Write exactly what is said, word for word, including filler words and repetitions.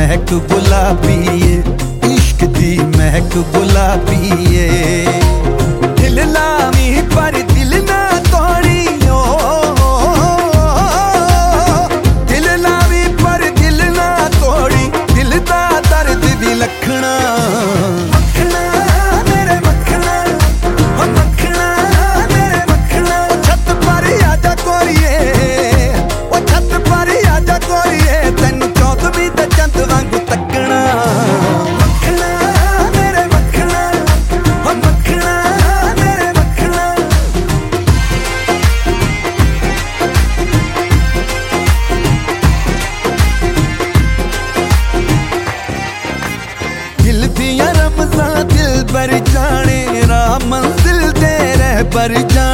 महक गुलाबी है, इश्क दी महक गुलाबी है। दिल लावी पर दिल ना तोड़ी, दिल लावी पर दिल ना तोड़ी, दिल दा दर्द दी लखना। मखना मेरे मखना, ओ मखना मेरे मखना, छत पर आजा कोरिए, ओ छत पर आजा कोरिए, तैनू चौदहवीं ते चंद वांगू तकना। मखना मेरे मखना, ओ मखना मेरे मखना। दिल दियां रमज़ां दिल बर जाने, राह मंजिल दे रहबर जाने।